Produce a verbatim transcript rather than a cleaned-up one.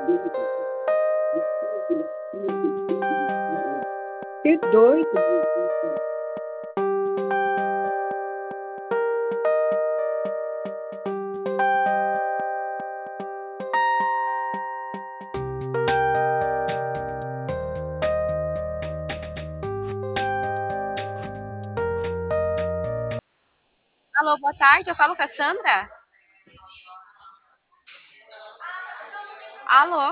Que doido. Alô, boa tarde, eu falo com a Sandra? Alô?